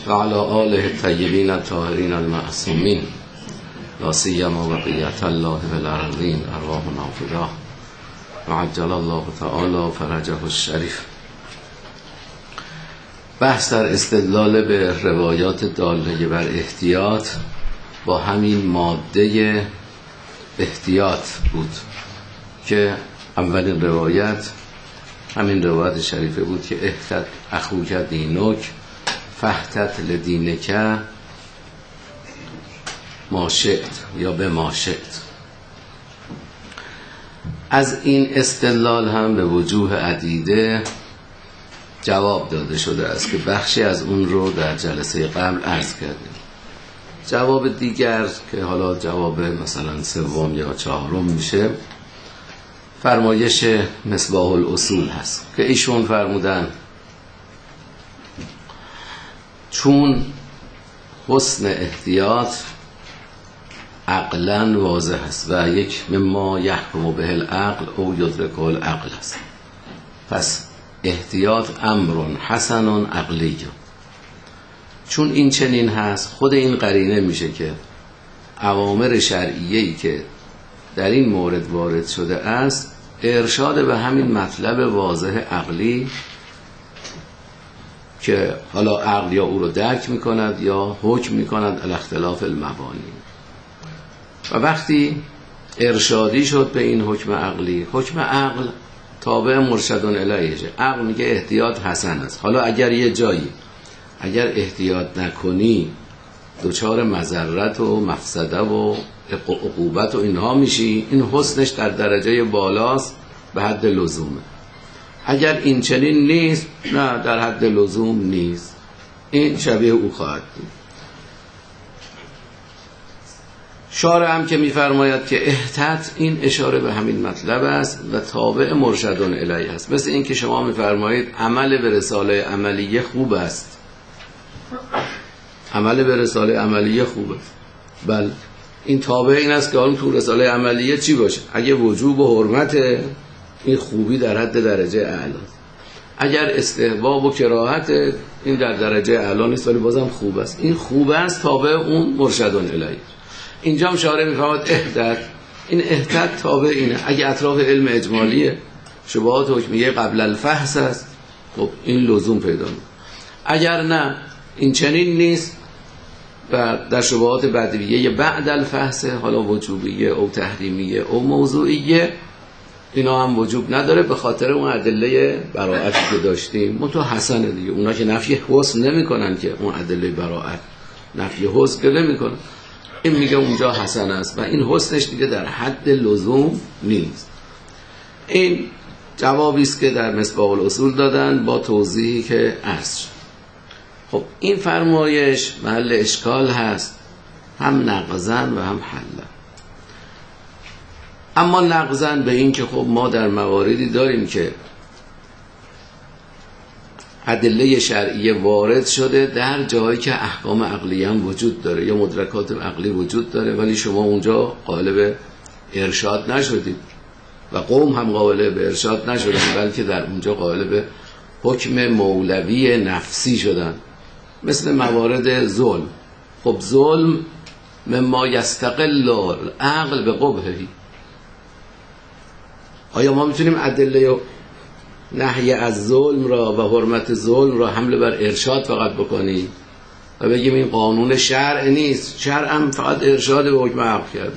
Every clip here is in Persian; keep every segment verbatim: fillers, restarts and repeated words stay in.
و علی آله الطیبین الطاهرین المعصومین لا سیما بقیت الله بالارضین ارواحنا فداه و عجل الله تعالی فرجه الشریف. بحث در استدلال به روایات داله بر احتیاط با همین ماده احتیاط بود که اولین روایت همین روایت شریفه بود که احتیاط اخوک دینک فحتت لدینک ما شئت یا به ما شئت. از این استدلال هم به وجوه عدیده جواب داده شده است که بخشی از اون رو در جلسه قبل عرض کردیم. جواب دیگر که حالا جواب مثلا سوم یا چهارم میشه فرمایش مصباح الاصول هست که ایشون فرمودن چون حسن احتیاط عقلا واضح است و یک مما یحکم به العقل او یدرکه العقل است، پس احتیاط امر حسن عقلی. چون این چنین هست خود این قرینه میشه که اوامر شرعیه‌ای که در این مورد وارد شده است ارشاد به همین مطلب واضح عقلی که حالا عقل یا او رو درک میکند یا حکم میکند علی اختلاف المبانی. و وقتی ارشادی شد به این حکم عقلی، حکم عقل تابع مرشد الیه، عقل میگه احتیاط حسن است. حالا اگر یه جایی اگر احتیاط نکنی دچار مضرت و مفسده و عقوبت و اینها میشی، این حسنش در درجه بالاست به حد لزومه. اگر این چنین نیست نه در حد لزوم نیست، این شبیه او خواهد بود. شارع هم که میفرماید که احتیاط، این اشاره به همین مطلب است و تابع مرشد الیه است. مثل این که شما میفرمایید عمل به رساله عملیه خوب است، عمل به رساله عملیه خوب است، بله این تابع این است که اون تو رساله عملیه چی باشه؟ اگه وجوب و حرمت، این خوبی در حد درجه اعلی. اگر استحباب و کراهت، این در درجه اعلی نیست ولی بازم خوب است. این خوب است تابع اون مرشد الیه. اینجا هم شارع میفهمد احتیاط، این احتیاط تابع اینه. اگه اطراف علم اجمالیه شبهات حکمیه قبل الفحص است، خب این لزوم پیدا میکنه. اگر نه این چنین نیست و در شبهات بدویه بعد الفحص، حالا وجوبیه او تحریمیه او موضوعیه، اینا هم وجوب نداره به خاطر اون ادله براءتی که داشتیم. منتها حسنه دیگه، اونا که نفی حسن نمی کنن که اون ادله براءت نفی حسن که نمی کنن، این میگه اونجا حسن است و این حسنش دیگه در حد لزوم نیست. این جوابی است که در مصباح الاصول دادن با توضیحی که عرض شد. خب این فرمایش محل اشکال هست، هم نقضاً و هم حلاً. اما نقضاً به این که خب ما در مواردی داریم که ادله شرعیه وارد شده در جایی که احکام عقلی هم وجود داره یا مدرکات عقلی وجود داره، ولی شما اونجا قائل به ارشاد نشدید و قوم هم قائل به ارشاد نشدن، بلکه در اونجا قائل به حکم مولوی نفسی شدن، مثل موارد ظلم. خب ظلم مما یستقل العقل به قبحی. آیا ما میتونیم ادله نهی از ظلم را و حرمت ظلم را حمله بر ارشاد فقط بکنیم و بگیم این قانون شرع نیست؟ شرع هم فقط ارشاد به حکم عقل کرده.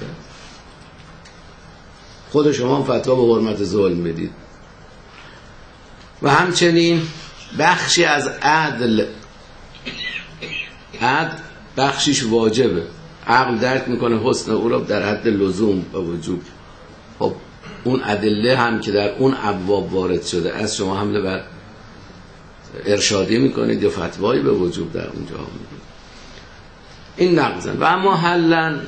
خود شما فتوا به حرمت ظلم بدید. و همچنین بخشی از عدل، عدل بخشیش واجبه، عقل درک میکنه حسن او را در حد لزوم و وجوب. خب اون ادله هم که در اون ابواب وارد شده از شما حمله بر ارشادی میکنید یا فتوایی به وجوب در اونجا میکنید. این نقضن. و اما حلن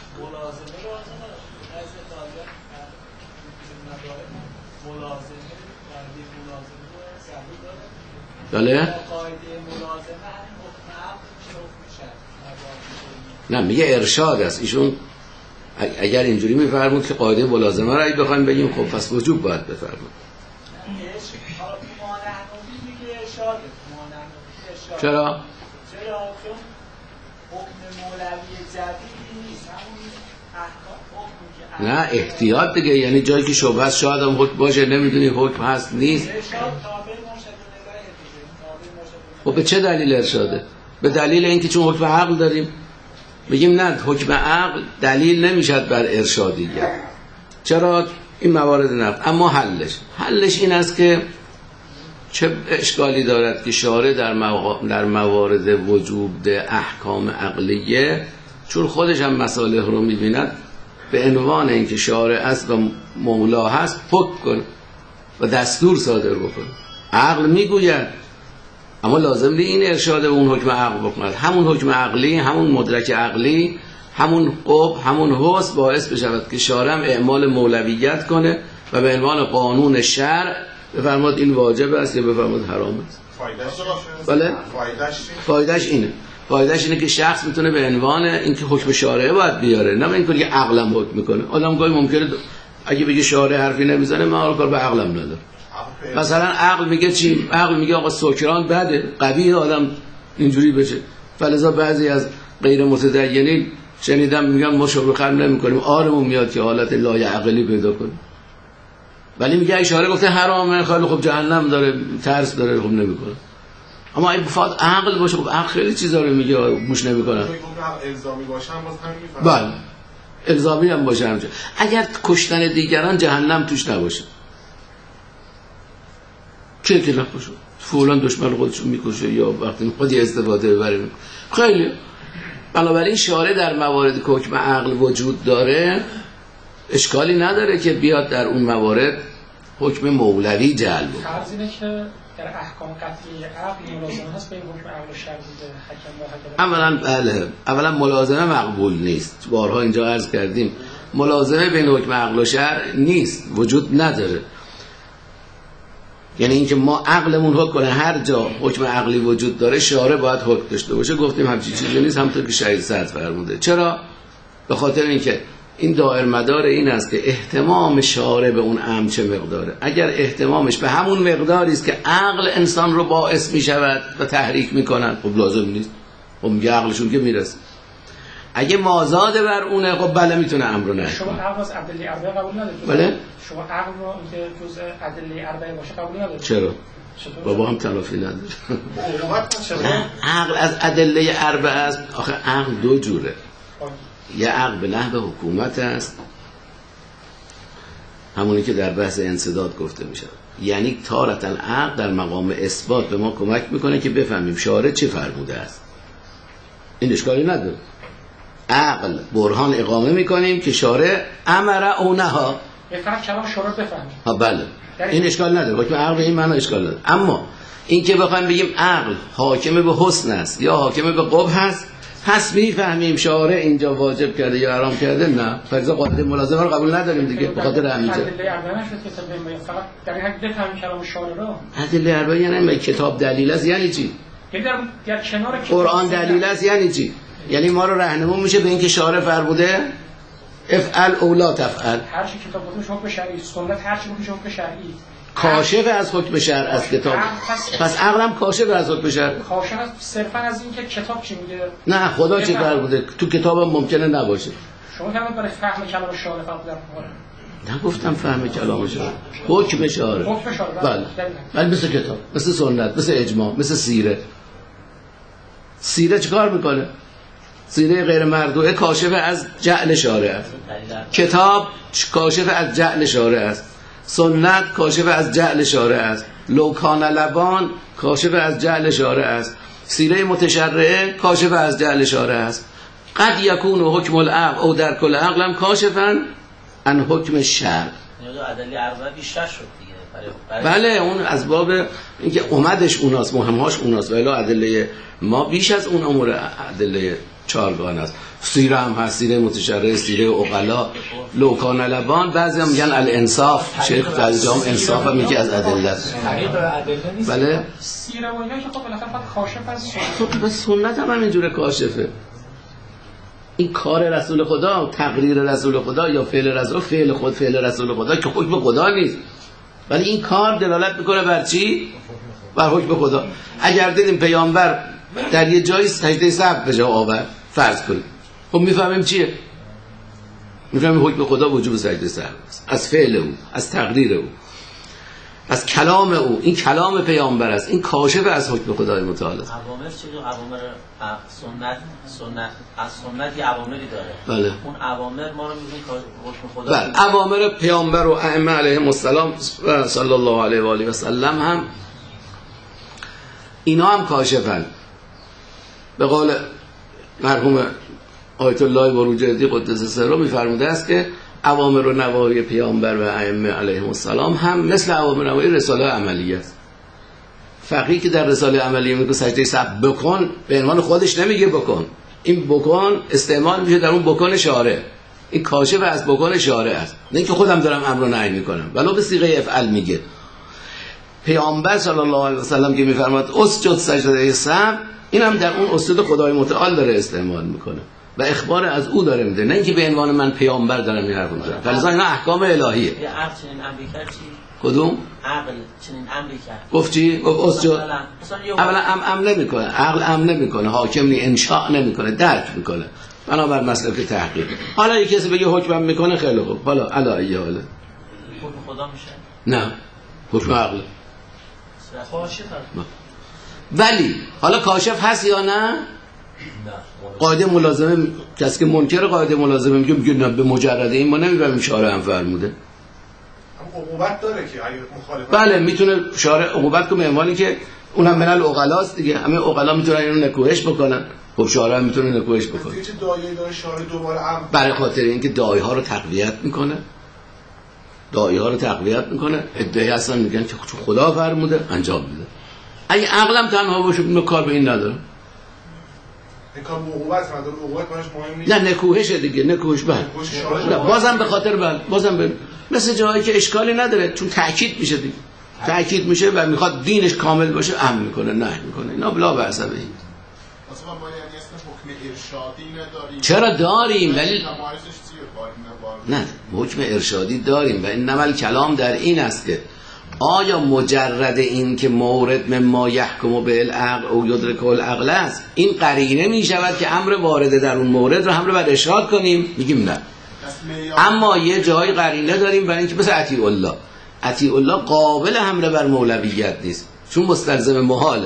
بله؟ نه میگه ارشاد است. ایشون اگر اینجوری میفرمود که قاعده ملازمه را اگه بخوایم بگیم خب پس وجوب باید بفرمود. چرا؟ نه احتیاط دیگه، یعنی جایی که شبهه است شاید هم حکم باشه، نمیدونی حکم هست نیست. خب به چه دلیل ارشاده؟ به دلیل اینکه چون حکم عقل داریم بگیم نه حکم عقل دلیل نمیشد بر ارشادیت. چرا؟ این موارد نفت. اما حلش حلش این است که چه اشکالی دارد که شارع در, مو... در موارد وجوب احکام عقلیه چون خودش هم مصالح رو میبیند به عنوان اینکه شارع است و مولا هست حکم کنه و دستور صادر بکنه. عقل میگوید اما لازم نیست این ارشاد به اون حکم عقل بکند. همون حکم عقلی، همون مدرک عقلی، همون قب، همون حس باعث بشود که شارع اعمال مولویت کنه و به عنوان قانون شرع بفرماد این واجب است یا بفرماد حرام است. فایدهش بله؟ فایدهش اینه. فایدهش اینه که شخص میتونه به عنوان اینکه حکم شارع باید بیاره، نه اینکه که عقلم حکم میکنه. آدم گاهی ممکنه اگه بگه شارع حرفی نمیزنه من حال کار به عقلم نداره. مثلا عقل میگه چی؟ عقل میگه آقا سکران بده، قوی آدم اینجوری بشه. فلذا بعضی از غیر متدینین شنیدم میگن ما شرب خمر نمیکنیم، آرمون میاد که حالت لایعقلی پیدا کنیم. ولی میگه اشاره گفته حرامه، خیلی خب جهنم داره، ترس داره، خب نمیکنه. اما اگه بفاد عقل باشه، خب عقل خیلی چیزا رو میگه گوش نمیکنه. الزامی باشه هم باز همین میفهمه. بله. الزامی هم باشه همچه. اگر کشتن دیگران جهنم توش نباشه. چه که نباشه؟ فلان دشمن خودشون میکشه یا وقتی خودی استفاده ببره میکنه. خیلی. بنابراین شارع در موارد که حکم عقل وجود داره اشکالی نداره که بیاد در اون موارد حکم مولوی جلب کنه. فرض اینه که در احکام قطعی عقل ملازمه هست بین حکم عقل و شرعی حکم و حکم. اولا بله، اولا ملازمه مقبول نیست. بارها اینجا عرض کردیم ملازمه بین حکم عقل و شرع نیست، وجود نداره. یعنی اینکه ما عقلمون حکم کنه هر جا حکم عقلی وجود داره شارع باید حکم داشته باشه. گفتیم همچین چیزی نیست، همونطور که شهید سعد فرموده. چرا؟ به خاطر اینکه این دائر مدار این است که اهتمام شارع به اون امر چه مقداره. اگر اهتمامش به همون مقداری است که عقل انسان رو باعث می شود و تحریک می کنند، خب لازم نیست. خب میگه عقلشون که میرسه. اگه مازاده بر اونه، خب بله میتونه امر رو نهی کنه. شما عقل از ادله اربعه قبول ندارید؟ بله؟ شما عقل رو اینکه جزء ادله اربعه باشه قبول ندارید؟ چرا؟ بابا هم تلافی نداره. عقل از ادله اربعه است. آخه عقل دو جوره. یه عقل به نحو حکومت است، همونی که در بحث انسداد گفته میشه. یعنی تارة عقل در مقام اثبات به ما کمک میکنه که بفهمیم شارع چه فرموده است. این اشکالی نداره. عقل برهان اقامه میکنیم که شارع امر او نهی. یه فرق کلام شارع بفهمیم. ها بله. این اشکال نداره. حکم عقل به این معنی اشکال نداره. اما این که بخوایم بگیم عقل حاکم به حسن است یا حاکم به قبح است، پس میفهمیم شارع اینجا واجب کرده یا حرام کرده؟ نه. فرض قاعده ملازمه رو قبول نداریم دیگه به خاطر همینجا. ادله اربعه نشد که تبین فقط در این حد بفهمیم کلام شارع رو. ادله اربعه یعنی کتاب دلیل است یعنی چی؟ یعنی در در کنار قرآن دلیل است یعنی چی؟ یعنی ما رو راهنمون میشه به اینکه شارع فرموده افعل او لا تفعل. هر چی کتاب گفته حکم شرعی، سنت هر چی گفته حکم شرعی. کاشف از حکم شرع از کتاب. پس عقلم کاشف از حکم شرع. کاشف از صرفا از این که کتاب چی میگه. نه خدا چی فرموده تو کتابم ممکنه نباشه. شما فرمود برای فهم کلام شارع فقط در قرآن. نگفتم فهم کلام شارع. حکم شارع. حکم شارع. بله. بله مثل کتاب، مثل سنت، مثل اجماع، مثل سیره. سیره چیکار میکنه؟ سیره غیر مردوعه کاشف از جعل شارع است. کتاب کاشف از جعل شارع است. سنت کاشف از جعل شارع است. لوکان لبان کاشف از جعل شارع است. سیره متشرعه کاشف از جعل شارع است. قد یکون حکم العقل او در کل عقلم کاشفاً عن حکم شرع. ادله اربعه بیشتر شد دیگه. بله اون از باب اینکه اومدش اوناست، مهمهاش اوناست، ولی ادله ما بیش از اون امور ادله چارگان است. سیره هم هست، سیره متشرعه، سیره عقلا، لوکان لبان. بعضی هم میگن الانصاف، شیخ فضلجام انصاف هم یکی از ادله است. بله سیره و اینا که خب بالاخره فقط کاشف از خب بس سنت هم همینجوره کاشفه. این کار رسول خدا، تقریر رسول خدا یا فعل رسول، فعل خود فعل رسول خدا که حکم خدا نیست، ولی این کار دلالت میکنه بر چی؟ بر حکم خدا. اگر دیدیم پیامبر در یه جایی سجده سهو به جا آورد فرض کنید، خب میفهمیم چیه؟ میفهمیم حکم خدا وجوب سجده سهو است، از فعل او، از تقریر او، از کلام او. این کلام پیامبر است، این کاشف از حکم خدای متعال است. اوامر چیزی اوامر سنت سنت از سنتی اوامری داره. بله. اون اوامر ما رو میگیم حکم خدا. بله. اوامر پیامبر و ائمه علیهم السلام صلی الله علیه و آله و سلم هم اینا هم کاشفن. به قول مرحوم آیت الله بروجردی قدس سره میفرموده است که اوامر و نواهی پیامبر و ائمه علیهم السلام هم مثل اوامر و نواهی رساله عملیه است. فقیه که در رساله عملیه میگه سجده سهو بکن، به عنوان خودش نمیگه بکن، این بکن استعمال میشه در اون بکن شارع، این کاشف از بکن شارع است، نه اینکه خودم دارم امر و نهی میکنم، ولو به صیغه افعل میگه. پیامبر صلی الله علیه و سلم که میفرماد اسجد سجده سهو، این هم در اون اسجد خدای متعال داره استعمال میکنه و اخبار از او داره میده، نه اینکه به عنوان من پیامبر دارم این حرفو میزنم. فلذا اینا احکام الهیه. یه عقل چنین امری کرد چی؟ کدوم؟ عقل چنین امری کرد. گفت چی؟ گفت اسجد. اولا ام ام نمیکنه، عقل ام نمیکنه، حاکم نی انشاء نمیکنه، درک میکنه. بنابر مسلک تحقیق. حالا یک کسی بگه حکمم میکنه، خیلی خوب. حالا الا ای حاله. حکم خدا میشه؟ نه. حکم عقل. کاشف. ولی حالا کاشف هست یا نه؟ قاعده ملازمه، کسی که منکر قاعده ملازمه میگه میگه نه به مجرد این ما نمیفهمیم شارع هم فرموده. اما عقوبت داره که اگه مخالفت بله میتونه شارع عقوبت کنه، به عنوانی که اونم من العقلاست دیگه، همه عقلا میتونن اینو نکوهش بکنن، خب شارع هم میتونه نکوهش بکنه. چه دایه داره شارع دوباره ام برای خاطر اینکه دایه ها رو تقویت میکنه، دایه ها رو تقویت میکنه، ادعای هستن میگن که خدا فرموده انجام میده. اگه عقلم تنها باشه اون کار به این نداره. این کار عقوبت نداره، عقوبت براش مهم نیست. نه نکوهشه دیگه، نکوهش بله. نه بازم به خاطر بله، بازم به مثل جایی که اشکالی نداره چون تاکید میشه دیگه. تاکید میشه و میخواد دینش کامل باشه، امر میکنه، نه میکنه. اینا بلا بحثه به این. اصلا ما یعنی اسم حکم ارشادی نداریم. چرا داریم؟ ولی تمایزش چیه با این نه حکم ارشادی داریم و انما کلام در این است که آیا مجرد این که مورد مما یحکم به العقل او یدرک العقل است، این قرینه می شود که امر وارده در اون مورد رو همراه بر ارشاد کنیم؟ میگیم نه. اما یه جای قرینه داریم برای اینکه مثل اطیع الله، اطیع الله قابل امر بر مولویت نیست چون مستلزم محاله،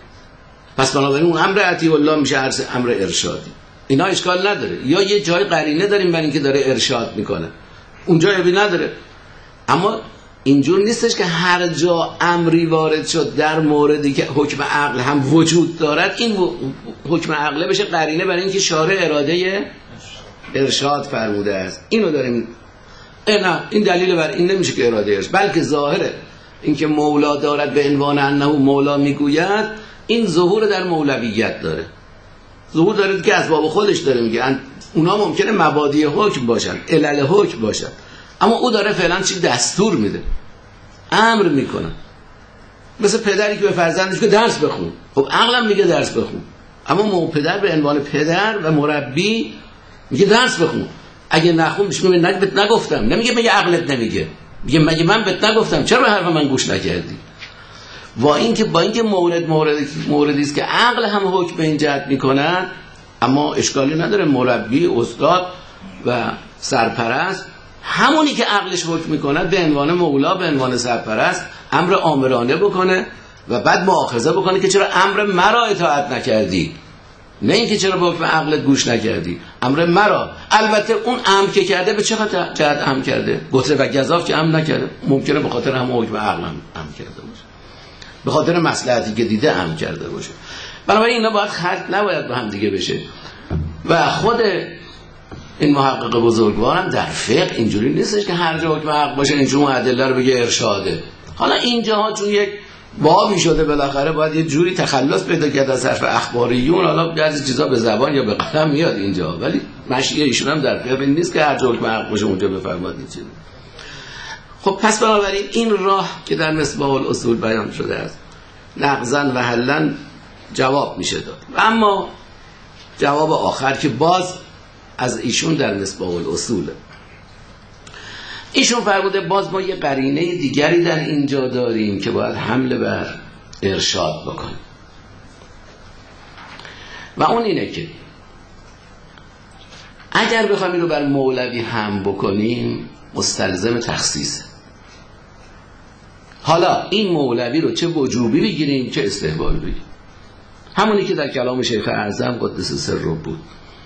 پس بنابراین اون امر اطیع الله میشه امر ارشادی. اینا اشکال نداره. یا یه جای قرینه داریم برای اینکه داره ارشاد میکنه، اونجا عیبی نداره. اما اینجور نیستش که هر جا امری وارد شد در موردی که حکم عقل هم وجود دارد این حکم عقله بشه قرینه برای اینکه شارع اراده ارشاد فرموده است. اینو داریم. نه این دلیل بر این نمیشه که اراده ارشاد، بلکه ظاهره اینکه مولا دارد به عنوان انه مولا میگوید، این ظهور در مولویت داره، ظهور داره که اسباب خودش داره میگه. اونا ممکنه مبادی حکم باشن، علل حکم باشن، اما او داره فعلا چی دستور میده، امر میکنه. مثل پدری که به فرزندش که درس بخون، خب عقلم میگه درس بخون، اما مو پدر به عنوان پدر و مربی میگه درس بخون. اگه نخون میشه میگه نگه بهت نگفتم، نمیگه میگه عقلت نمیگه، میگه مگه من بهت نگفتم چرا به حرف من گوش نکردی؟ و اینکه با اینکه مورد مورد موردی است که عقل هم حکم به این جهت میکنه، اما اشکالی نداره مربی، استاد و سرپرست همونی که عقلش حکم میکنه به عنوان مولا، به عنوان سرپرست امر آمرانه بکنه و بعد مؤاخذه بکنه که چرا امر مرا اطاعت نکردی، نه اینکه چرا به حکم عقلت گوش نکردی، امر مرا. البته اون امر که کرده به چه خاطر جهت امر کرده؟ گتره و گزاف که امر نکرده، ممکنه به خاطر هم حکم عقل هم امر کرده باشه، به خاطر مصلحتی که دیده امر کرده باشه. بنابراین اینا باید خلط نباید به هم دیگه بشه. و خود این محقق بزرگوارم در فقه اینجوری نیستش که هر جا حکم حق باشه اینجور ادله رو بگه ارشاده. حالا اینجاها چون یک بابی شده بالاخره باید یه جوری تخلص پیدا کرد از حرف اخباریون، حالا بعضی چیزا به زبان یا به قلم میاد اینجا، ولی مشیه ایشون هم در فقه نیست که هر جا حکم حق باشه اونجا بفرماد چیزی. خب پس بنابراین این راه که در مصباح الاصول بیان شده است نقضاً و حلاً جواب میشه داد. اما جواب آخر که باز از ایشون در مصباح الاصول، ایشون فرموده باز ما یه قرینه دیگری در اینجا داریم که باید حمله بر ارشاد بکنیم. و اون اینه که اگر بخوایم این رو بر مولوی هم بکنیم مستلزم تخصیصه. حالا این مولوی رو چه وجوبی بگیریم چه استحبابی بگیریم، همونی که در کلام شیخ اعظم قدس سره بود.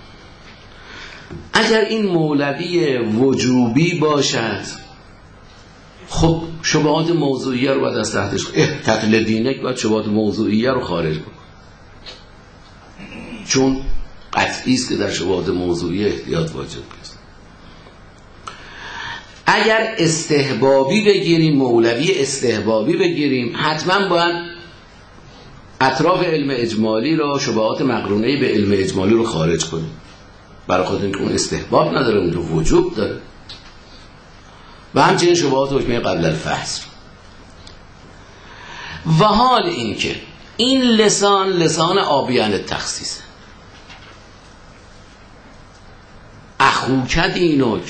اگر این مولوی وجوبی باشد خب شبهات موضوعیه رو باید از تحتش تقلیل دینک باید شبهات موضوعیه رو خارج بکن، چون قطعی است که در شبهات موضوعیه احتیاط واجب است. اگر استحبابی بگیریم، مولوی استحبابی بگیریم، حتما باید اطراف علم اجمالی رو، شبهات مقرونه به علم اجمالی رو خارج کنیم، برای خاطر اینکه اون استحباب نداره، اون رو وجوب داره. و همچنین شبهات حکمی قبل الفحص. و حال این که این لسان لسان آبیان تخصیصه. اخوک دینک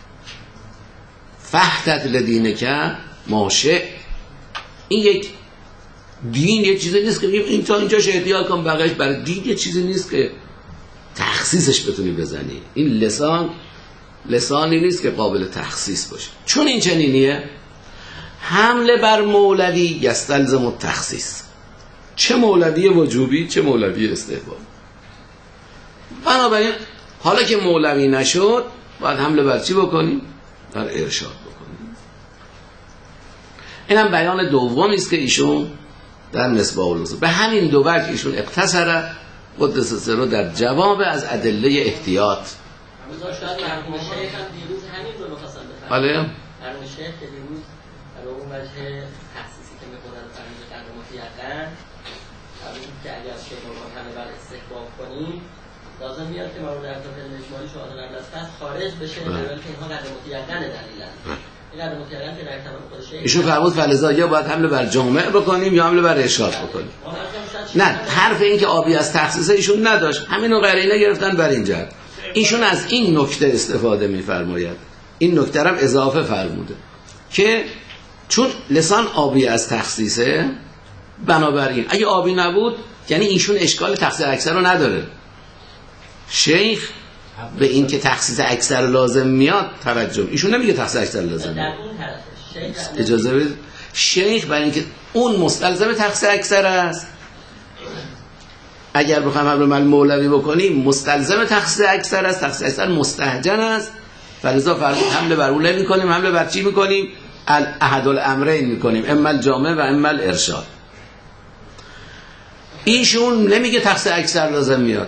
فحتت لدینک ماشه، این یک دین یه چیزی نیست که بگیم این تا اینجاش احتیاط کن بقیش برای دین یه چیزی نیست که تخصیصش بتونی بزنی. این لسان لسانی نیست که قابل تخصیص باشه. چون این چنینیه حمله بر مولوی یستلزم التخصیص، چه مولوی وجوبی چه مولوی استحباب. بنابراین حالا که مولوی نشد باید حمله بر چی بکنیم؟ بر ارشاد بکنیم. اینم بیان دومی است که ایشون در مصباح الوصول به همین دو وجه ایشون اقتصر قدس سره در جواب از ادله احتیاط. شاید مرحوم شیخ هم دیروز همین رو می‌خواستن بفرمایند. بله. مرحوم شیخ که دیروز در اون وجه تخصیصی که می‌کنن فرمود در مطیقاً فرمود که اگر شیخ رو همه بر استحباب کنیم لازم میاد که مورد اطراف علم اجمالی شهادت قبل از فصل خارج بشه، در حالی که اینها قدر مطیقاً دلیلن. این قدر مطیقاً که در کلام خود شیخ ایشون فرمود فلذا یا باید حمله بر جامع بکنیم یا حمله بر ارشاد بکنیم. نه، حرف این که آبی از تخصیص ایشون نداشت، همینو قرینه گرفتن بر این جهت. ایشون از این نکته استفاده می‌فرماید، این نکته هم اضافه فرموده که چون لسان آبی از تخصیصه، بنابراین اگه آبی نبود یعنی ایشون اشکال تخصیص اکثر رو نداره. شیخ به این که تخصیص اکثر لازم میاد توجه، ایشون نمیگه تخصیص اکثر لازم میاد. اجازه بدید، شیخ برای اینکه اون مستلزم تخصیص اکثر است، اگر بخوایم حمله بر مولوی بکنیم مستلزم تخصیص اکثر است، تخصیص اکثر مستهجن است، فلذا فرمود حمله بر اون میکنیم. حمله بر چی میکنیم؟ احد الامرین میکنیم، اما الجامع و اما الارشاد. ایشون نمیگه تخصیص اکثر لازم میاد،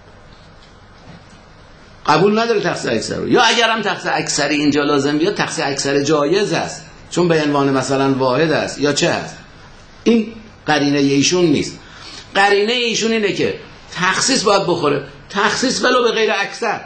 قبول نداره تخصیص اکثر رو، یا اگر هم تخصیص اکثر اینجا لازم بیاد تخصیص اکثر جایز است چون به عنوان مثلا واحد است یا چه است. این قرینه ایشون نیست. قرینه ایشون اینه که تخصیص باید بخوره، تخصیص ولو به غیر اکثر.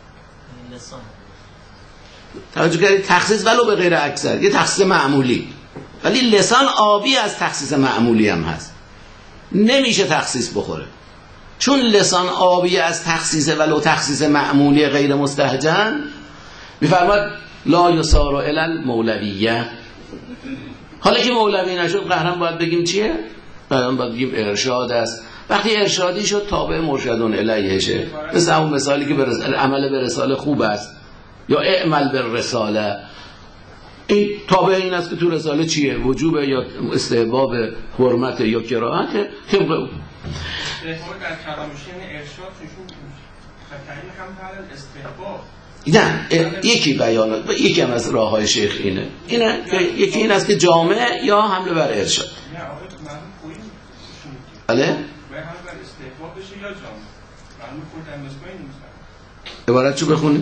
توجه کردید؟ تخصیص ولو به غیر اکثر، یه تخصیص معمولی، ولی لسان آبی از تخصیص معمولی هم هست، نمیشه تخصیص بخوره. چون لسان آبی از تخصیص ولو تخصیص معمولی غیر مستهجن، میفرماد لا یسار الی المولویه. حالا که مولوی نشد قهرم باید بگیم چیه؟ بعدم باید بگیم ارشاد است. وقتی ارشادی شد تابع مرشدون الیهشه، مثل همون مثالی که برس... عمل به رساله خوب است یا اعمل به رساله، این تابع این است که تو رساله چیه؟ وجوب یا استحباب، حرمت یا کراهت. طبق اون در کلامشین ارشاد توشون خطایی هم حال استحباب. نه، یکی بیانات، یکی هم از راههای شیخ اینه اینه یکی این است که جامع یا حمله بر ارشاد. نه آقای معلوم خویی بله؟ باید حمله بر استحباب بشه یا جامع. معلوم خود هم بسمایی نیست. عبارت چو بخونید؟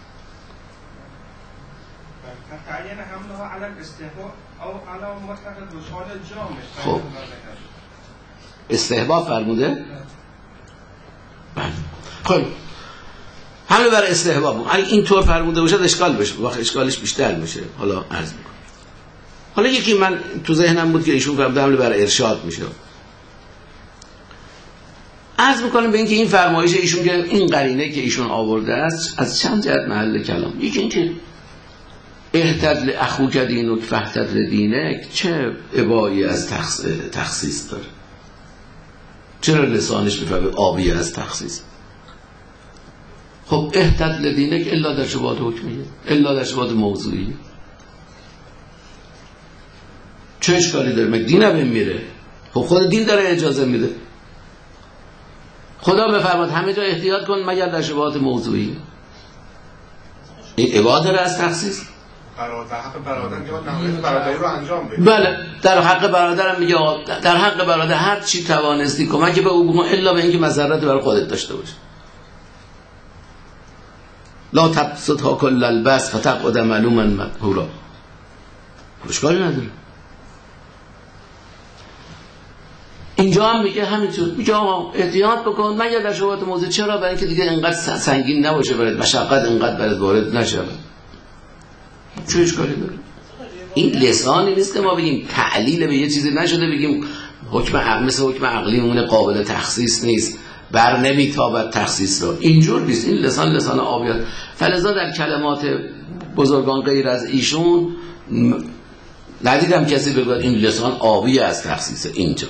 تعیین حمله ها علی استحباب او علی مطلق رشاد جامع. خب استحباب فرموده؟ بله. خب حمله بر استحباب اگه اینطور فرموده باشد اشکال بشه، وقت اشکالش بیشتر میشه. حالا عرض میکنم. حالا یکی من تو ذهنم بود که ایشون فرموده حمله بر ارشاد میشه. عرض میکنم به اینکه این فرمایش ایشون که این قرینه که ایشون آورده است از چند جهت محل کلام. یکی اینکه احتد اخوک دینک فاحتد لدینک چه ابایی از تخصیص داره. چرا لسانش میفهمه آبی از تخصیص؟ خب اهتد لدینک الا در شبهات حکمیه، الا در شبهات موضوعی. چه اشکالی داره؟ مگه دین هم میره؟ خب خود دین داره اجازه میده. خدا بفرماد همه جا احتیاط کن مگر در شبهات موضوعی. این اباده داره از تخصیص؟ برادر حق برادر میگه نهایت برادری رو انجام بده. بله در حق برادرم میگه در حق برادر هر چی توانستی کمک به او بکن الا به اینکه مسرت برای خودت داشته باشه. لا تبسطها کل البسط فتقعد ملوما مدحورا. اشکالی نداره. اینجا هم میگه همینطور، میگه آقا احتیاط بکن مگر در شبهات موضوع. چرا؟ برای اینکه دیگه انقدر سنگین نباشه برات، مشقت انقدر برات وارد نشه. چه اشکالی داره؟ این لسانی نیست که ما بگیم تعلیل به یه چیزی نشده بگیم حکم عقل مثل حکم عقلی مونه قابل تخصیص نیست بر نمیتابد تخصیص رو. اینجور نیست. این لسان لسان آبیات. فلذا در کلمات بزرگان غیر از ایشون ندیدم کسی بگوید این لسان آبی از تخصیصه. اینجا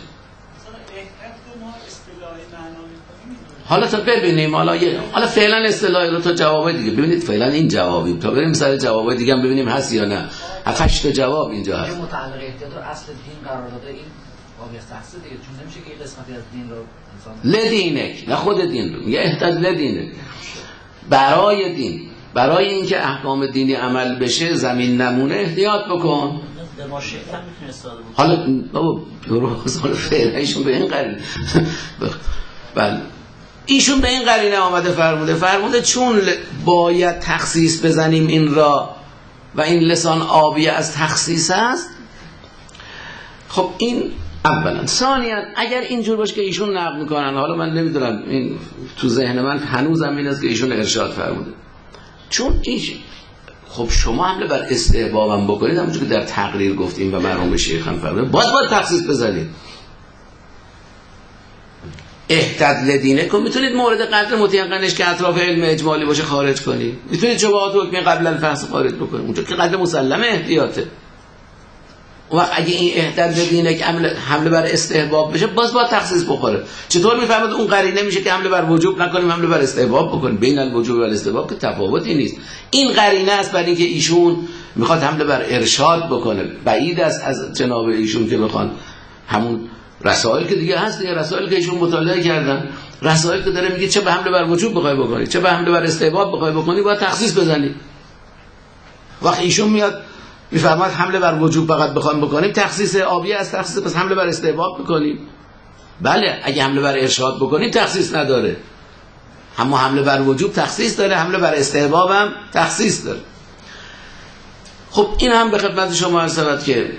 حالا تا ببینیم، حالا یه حالا فعلا اصطلاحی رو تا جوابای دیگه ببینید، فعلا این جوابیم تا بریم سر جوابای دیگه هم ببینیم هست یا نه. هفت تا جواب اینجا هست. متعلق احتیاط رو اصل دین قرار داده، این آبی از تخصیص دیگه، چون نمیشه که این قسمتی از دین رو انسان لدینک، نه خود دین رو میگه احتیاط لدینک، برای دین، برای اینکه احکام دینی عمل بشه زمین نمونه احتیاط بکن. حالا بابا درست فعلا ایشون به این قرینه بله ایشون به این قرینه آمده فرموده فرموده چون باید تخصیص بزنیم این را و این لسان آبی از تخصیص است. خب این اولا. ثانیا اگر اینجور باشه که ایشون نقل میکنن، حالا من نمیدونم این تو ذهن من هنوزم این است که ایشون ارشاد فرموده، چون ایش خب شما حمله بر استحبابم بکنید همونجور که در تقریر گفتیم و مرحوم شیخ هم فرموده باید باید تخصیص بزنید. احتد لدینه کن، میتونید مورد قدر متیقنش که اطراف علم اجمالی باشه خارج کنید، میتونید شبهات حکمی قبل الفحص خارج بکنید اونجا که قدر مسلمه احتیاطه. و اگه این احتد لدینه که حمله بر استحباب بشه باز با تخصیص بخوره. چطور میفهمید اون قرینه میشه که حمله بر وجوب نکنیم حمله بر استحباب بکنیم؟ بین الوجوب و الاستحباب که تفاوتی نیست. این قرینه است برای اینکه ایشون میخواد حمله بر ارشاد بکنه. بعید است از جناب ایشون که بخوان همون رسائل که دیگه هست، دیگه رسائل که ایشون مطالعه کردن، رسائل که داره میگه چه به حمله بر وجوب بخوای بکنی چه به حمله بر استحباب بخوای بکنی باید تخصیص بزنی. وقتی ایشون میاد میفرماد حمله بر وجوب فقط بخوایم بکنیم تخصیص آبی از تخصیص، پس حمله بر استحباب بکنیم. بله اگه حمله بر ارشاد بکنیم تخصیص نداره، اما حمله بر وجوب تخصیص داره، حمله بر استحباب هم تخصیص داره. خب این هم به خدمت شما عرض شود که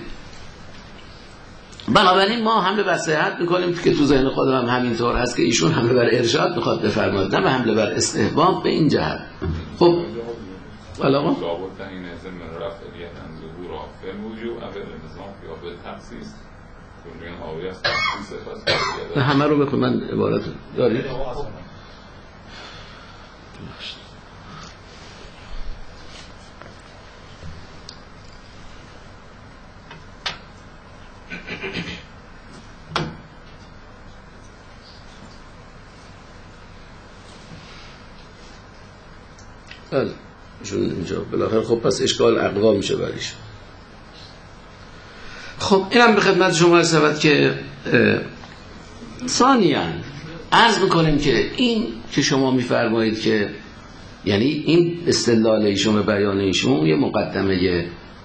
بنابراین ما حمله بر صحت میکنیم که تو ذهن خودم هم همینطور هست که ایشون حمله بر ارشاد میخواد بفرماد نه به حمله بر استحباب به این جهت. خب والا ما همه رو بخون من عبارت دارید. بله ایشون اینجا بالاخره خب پس اشکال اقوا میشه بریش. خب اینم به خدمت شما رسید که ثانیاً عرض میکنیم که این که شما میفرمایید که یعنی این استدلال ایشون و بیان ایشون یه مقدمه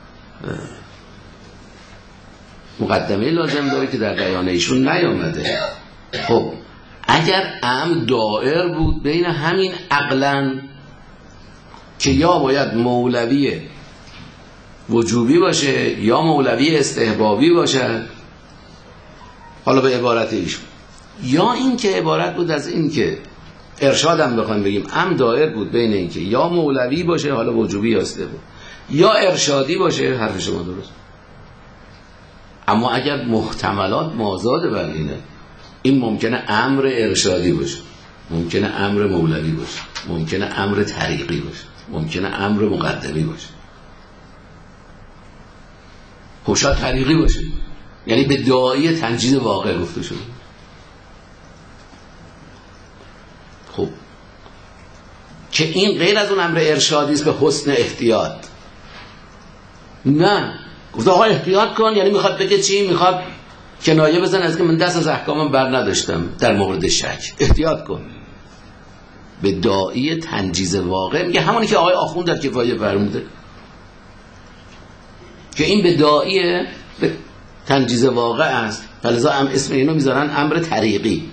مقدمه لازم داره که در بیان ایشون نیامده. خب اگر امر دائر بود بین همین عقلاً که یا باید مولوی وجوبی باشه یا مولوی استحبابی باشه، حالا به عبارت ایشون، یا این که عبارت بود از این که ارشادم بخوایم بگیم ام دائر بود بین این که یا مولوی باشه حالا وجوبی یا استحبابی یا ارشادی باشه، حرف شما درست. اما اگر محتملات مازاد بر اینه، این ممکنه امر ارشادی باشه، ممکنه امر مولوی باشه، ممکنه امر طریقی باشه، ممکنه امر مقدمی باشه، خوشا طریقی باشه، یعنی به داعی تنجید واقع گفته شده. که این غیر از اون امر ارشادی است به حسن احتیاط. نه، گفت آقا احتیاط کن، یعنی میخواد بگه چی؟ میخواد کنایه بزن از که من دست از احکامم بر نداشتم در مورد شک، احتیاط کن. به داعی تنجیز واقع میگه همونی که آقای آخوند در کفایه فرموده که این به داعی به تنجیز واقع است، فلذا هم اسم اینو میذارن امر طریقی.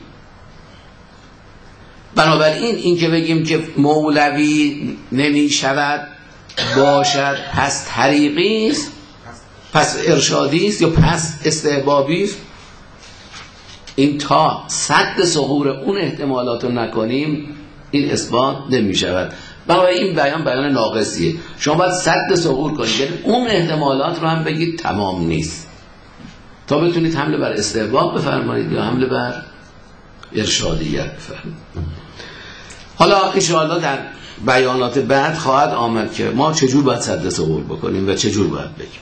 بنابراین این که بگیم که مولوی نمیشود باشد پس طریقی است، پس ارشادی است یا پس استحبابی است، این تا سد ثغور اون احتمالات رو نکنیم این اثبات نمی شود. برای این بیان بیان ناقصیه. شما باید سد ثغور کنید، یعنی اون احتمالات رو هم بگید تمام نیست تا بتونید حمله بر استحباب بفرمایید یا حمله بر ارشادیت بفرمایید. حالا انشاءالله در بیانات بعد خواهد آمد که ما چجور باید سد ثغور بکنیم و چجور باید بگیم.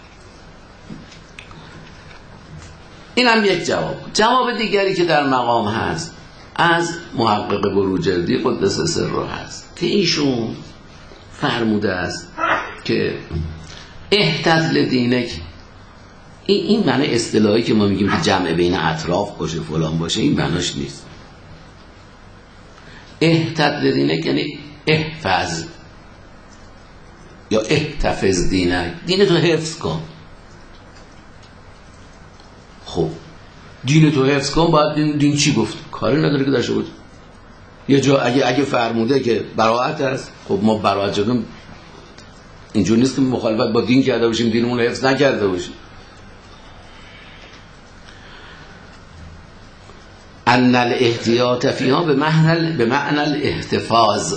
این هم یک جواب. جواب دیگری که در مقام هست از محقق بروجردی قدس سره هست که ایشون فرموده است که احتت لدینک، این این معنی اصطلاحی که ما میگیم که جمع بین اطراف باشه فلان باشه، این معناش نیست. احتت لدینک یعنی احفظ یا احتفظ دینک، دین تو حفظ کن. خب دین تو حفظ کن، باید دین, دین چی گفت؟ کاری نداره که داشته بود. یه جا اگه اگه فرموده که براءت است، خب ما براءت شدیم، اینجور نیست که مخالفت با دین کرده باشیم دینمون رو حفظ نکرده باشیم. ان الاحتیاط فیها به معنی به معنی الاحتفاظ،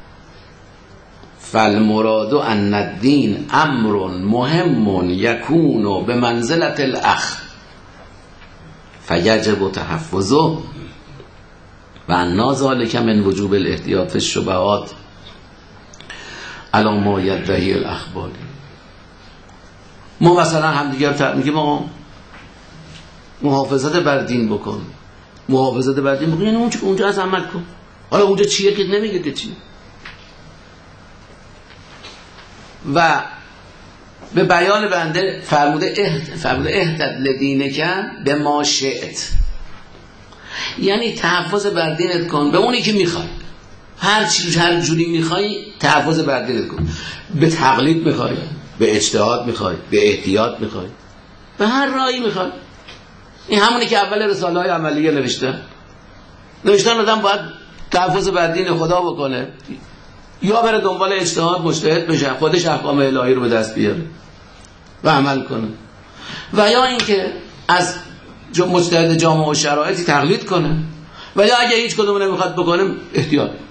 فالمراد ان الدین امر مهم یکون به منزلت الاخ فیجب تحفظه و انا ذلک من وجوب الاحتیاط فی الشبهات علی ما یدعی الاخباری. ما مثلا همدیگر میگیم ما محافظت بر دین بکن، محافظت بر دین بکن، یعنی اون اونجا از عمل کن. حالا اونجا چیه که نمیگه که چی. و به بیان بنده فرموده احت فرموده احتد لدینک به ما شئت، یعنی تحفظ بر دینت کن به اونی که میخوای، هر چیز هر جوری میخوای تحفظ بر دینت کن. به تقلید میخوای، به اجتهاد میخوای، به احتیاط میخوای، به هر راهی میخوای. این همونی که اول رساله های عملیه نوشتن نوشتن آدم باید تحفظ بر دین خدا بکنه، یا بره دنبال اجتهاد مجتهد بشه، خودش احکام الهی رو به دست بیاره و عمل کنه، و یا اینکه از مجتهد جامع و شرایطی تقلید کنه، و یا اگه هیچ کدوم نمیخواد بکنه احتیاط بکنه.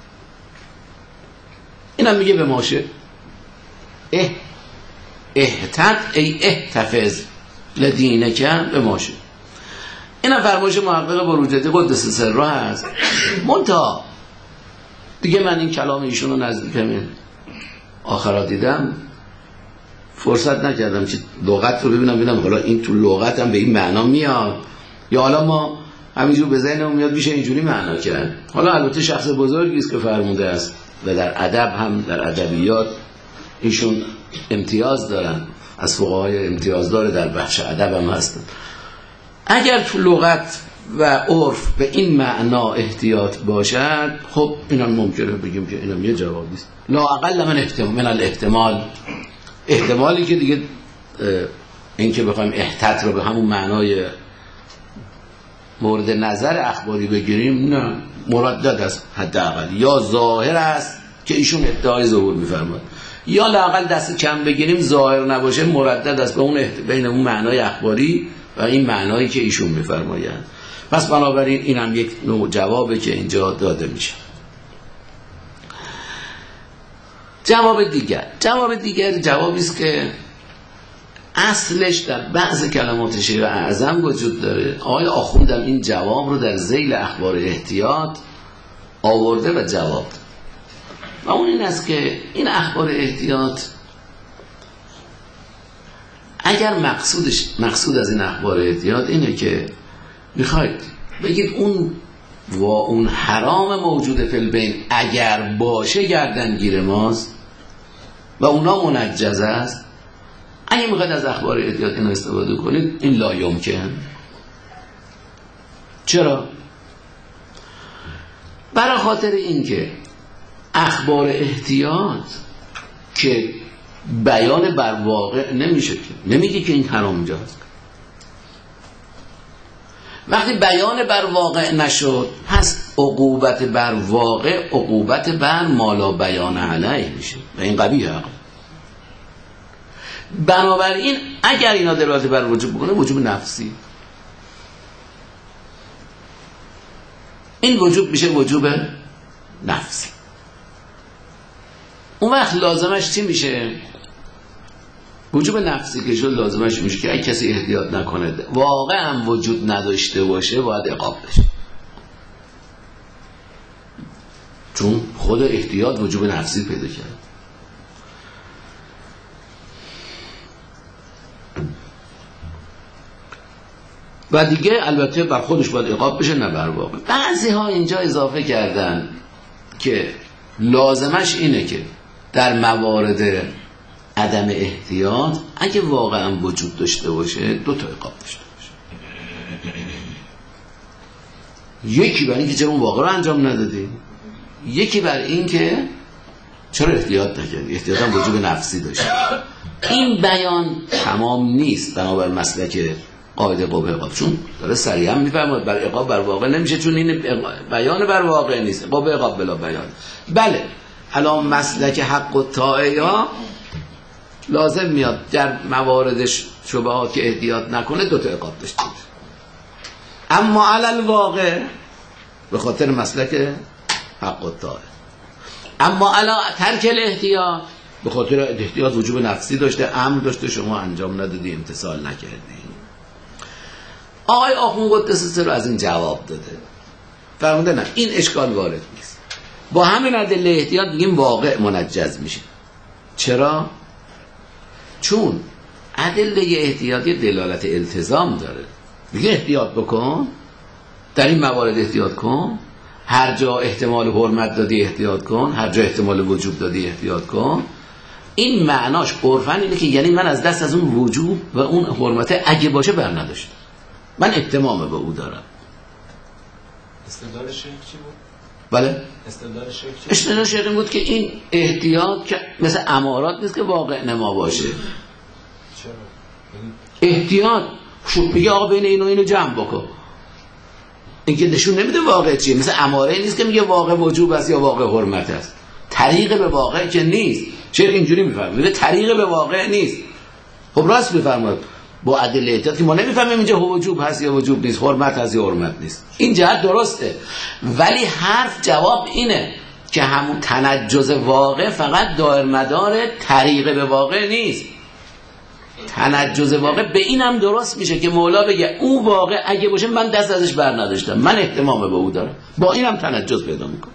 اینم میگه به ماشه اه احتد ای احتفظ لدینک به ماشه. اینم فرمایش محقق بروجردی قدس سره هست. منتها دیگه من این کلام ایشون رو نزدیک همین آخرات دیدم، فرصت نکردم که لغت رو ببینم ببینم حالا این تو لغت هم به این معنا میاد یا حالا ما همینجور به ذهنمون میاد میشه اینجوری معنا کرد. حالا البته شخص بزرگی است که فرموده است و در ادب هم در ادبیات ایشون امتیاز دارن، از فقهای امتیازدار در بخش ادب هم هستن. اگر تو لغت و عرف به این معنا احتیاط باشد، خب اینا ممکنه بگیم که اینم یه جوابی است. لا اقل من احتمال من الاحتمال، احتمالی که دیگه این که بخوایم احتیاط رو به همون معنای مورد نظر اخباری بگیریم، نه، مردد است. حداقل یا ظاهر است که ایشون ادعای ظهور می‌فرماد، یا لااقل دست کم بگیریم ظاهر نباشه مردد است به اون احت... بین اون معنای اخباری و این معنایی که ایشون می‌فرمایند. پس بنابراین این هم یک نوع جوابه که اینجا داده میشه. جواب دیگر جواب دیگر جوابی است که اصلش در بعض کلمات شیخ اعظم وجود داره. آقای آخوندم این جواب رو در ذیل اخبار احتیاط آورده و جواب داد، و اون این است که این اخبار احتیاط اگر مقصودش مقصود از این اخبار احتیاط اینه که میخواید بگید اون و اون حرام موجود فی البین اگر باشه گردنگیر ماست و اونا منجز است، اگه میخواید از اخبار احتیاط این استفاده کنید این لا یمکن. چرا؟ برای خاطر اینکه اخبار احتیاط که بیان بر واقع نمیشه، که نمیگه که این حرام جاست. وقتی بیان بر واقع نشد پس عقوبت بر واقع عقوبت بر مالا بیان علیه میشه و این قبیح عقل. بنابراین اگر اینا دلالت بر وجوب بکنه وجوب نفسی، این وجوب میشه وجوب نفسی. اون وقت لازمش چی میشه؟ وجوب نفسی که شد لازمش میشه که اگه کسی احتیاط نکنه واقعا وجود نداشته باشه باید عقاب بشه، چون خود احتیاط وجوب نفسی پیدا کرد. و دیگه البته بر خودش باید عقاب بشه نه بر واقع. بعضی ها اینجا اضافه کردن که لازمش اینه که در موارد عدم احتیاط اگه واقعا وجود داشته باشه دو تا عقاب داشته باشه. یکی برای اینکه چرا اون واقع رو انجام ندادی، یکی بر این که چرا احتیاط نکردی. احتیاط هم وجوب نفسی داشته. این بیان تمام نیست بنابر مسلک قاعده قوه عقاب، چون داره صریحا میفرماید بر عقاب بر واقع نمیشه، چون این بیان بر واقع نیست، قوه عقاب بلا بیان. بله الان مسلک حق و طاعه لازم میاد در موارد شبهات که احتیاط نکنه دو تا عقاب داشته باشه، اما علل واقع به خاطر مسلک حق و طاعه. اما علا ترک الاحتیاط به خاطر احتیاط وجوب نفسی داشته، امر داشته، شما انجام ندادی، امتثال نکردی. آقای آخوند قدس سر از این جواب داده، فرموده نه این اشکال وارد نیست، با همین ادله احتیاط میگیم واقع منجز میشه. چرا؟ چون ادله احتیاطی دلالت التزام داره، میگه احتیاط بکن، در این موارد احتیاط کن، هر جا احتمال حرمت دادی احتیاط کن، هر جا احتمال وجوب دادی احتیاط کن. این معناش عرفاً اینه که یعنی من از دست از اون وجوب و اون حرمت اگه باشه بر نداشتم، من احتمام به او دارم. استدلال شیخ چی بود؟ بله؟ استدلال شیخ چی بود؟ استدلال شیخ این بود که این احتیاط که مثل امارات نیست که واقع نما باشه. چرا؟ احتیاط شو میگه آقا بین اینو اینو جمع بکن، این که نشون نمیده واقع چیه. مثل اماره نیست که میگه واقع وجوب است یا واقع حرمت است، طریق به واقع که نیست. شیخ اینجوری میفهمه، میگه طریق به واقع نیست. خب راست میفرماید، با ادله احتیاط که ما نمیفهمیم اینجا وجوب هست یا وجوب نیست، حرمت هست یا حرمت نیست، این جهت درسته. ولی حرف جواب اینه که همون تنجز واقع فقط دایر مدار طریق به واقع نیست. تنجز واقع به این هم درست میشه که مولا بگه اون واقع اگه باشه من دست ازش بر نداشتم، من احتمام به او دارم، با این هم تنجز پیدا میکنه.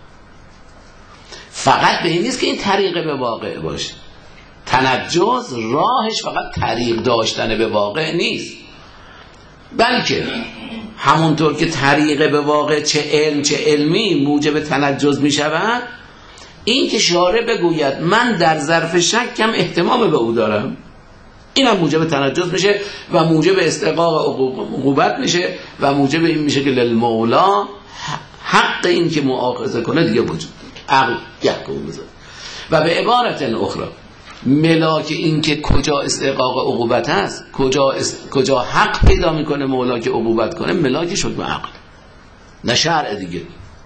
فقط به این نیست که این طریق به واقع باشه، تنجز راهش فقط طریق داشتن به واقع نیست، بلکه همونطور که طریق به واقع چه علم چه علمی موجب تنجز می شود، این که شارع بگوید من در ظرف شکم احتمام به او دارم، این هم موجب تنجز میشه و موجب استحقاق عقوبت میشه و موجب این میشه که للمولا حق این که مؤاخذه کنه دیگه وجود عقل یحکم بذاره. و به عبارت اخرى ملاک این که کجا استحقاق عقوبت هست، کجا است... کجا حق پیدا میکنه مولا که عقوبت کنه، ملاکش حکم عقل نه شرع دیگه.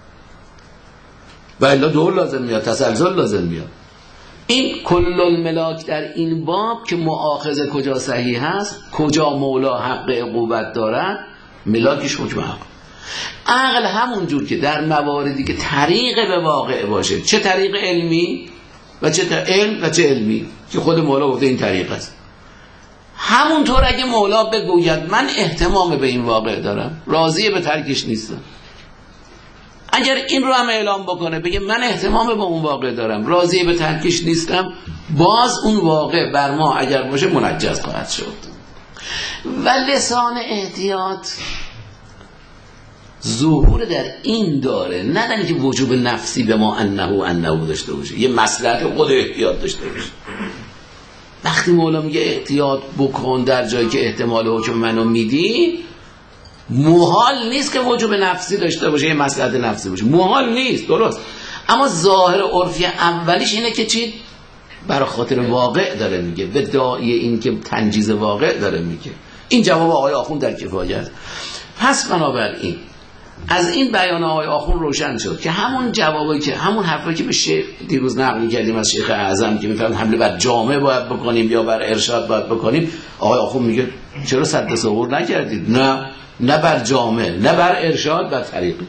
و الا دور لازم میاد، تسلسل لازم میاد. این کل الملاک در این باب که مؤاخذه کجا صحیح هست، کجا مولا حق عقوبت دارد، ملاکش حکم عقل. عقل همون جور که در مواردی که طریق به واقع باشه، چه طریق علمی و چه علم و چه علمی که خود مولا گفته این طریق است، همونطور اگه مولا بگوید من احتمام به این واقع دارم، راضی به ترکش نیستم، اگر این رو هم اعلام بکنه بگه من احتمام به اون واقع دارم، راضی به ترکش نیستم، باز اون واقع بر ما اگر باشه منجز خواهد شد. و لسان احتیاط ظهور در این داره، نه در اینکه وجوب نفسی به ما انه انه داشته باشه، یه مصلحت خود احتیاط داشته باشه. وقتی مولا میگه احتیاط بکن در جایی که احتمال حکم منو میدی، محال نیست که وجوب نفسی داشته باشه، یه مصلحت نفسی باشه، محال نیست، درست. اما ظاهر عرفی اولیش اینه که چی؟ برای خاطر واقع داره میگه، به داعی این که تنجیز واقع داره میگه. این جواب آقای آخوند در کفایت. پس بنابراین از این بیان آقای آخوند روشن شد که همون جوابی که همون حرفی که به شیخ دیروز نقل کردیم از شیخ اعظم که میفهمن حمله بر جامعه باید بکنیم یا بر ارشاد باید بکنیم، آقای آخوند میگه چرا صد تصور نکردید؟ نه، نه بر جامعه، نه بر ارشاد، بر طریقی.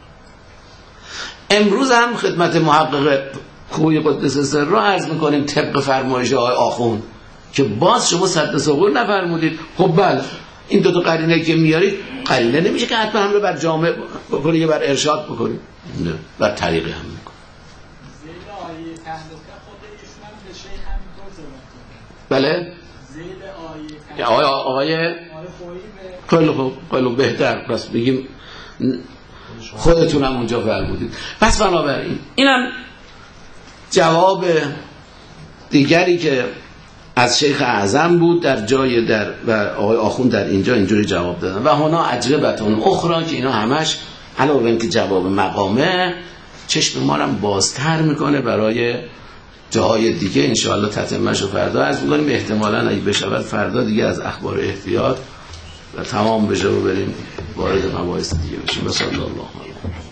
امروز هم خدمت محقق خوی قدس سر را عرض میکنیم طبق فرمایش آقای آخوند که باز شما صد تصور نفرمودید. خب بله، این دو تا قرینه که میارید قرینه نمیشه که حتما هم رو بر جامعه بکنید یا بر ارشاد بکنید، نه، بر طریقی هم میکنید. زیل آیه تهلکه خود ایشون هم به شیخ همینطور جواب بله؟ زیل آیه آقای آقای خیلی خوب، خیلی بهتر. پس بگیم خودتون هم اونجا فرمودید. پس بنابراین اینم جواب دیگری که از شیخ اعظم بود در جای در و آقای آخوند در اینجا اینجوری جواب دادن. و هنا اجربتون اخرى که اینا همش علاوه بر اینکه جواب مقامه، چشم ما رو بازتر میکنه برای جاهای دیگه. انشاءالله تتمه‌شو فردا عرض می‌کنیم. احتمالاً اگه بشه فردا دیگه از اخبار احتیاط و تمام بشه و بریم وارد مباحث دیگه بشیم. بسم الله.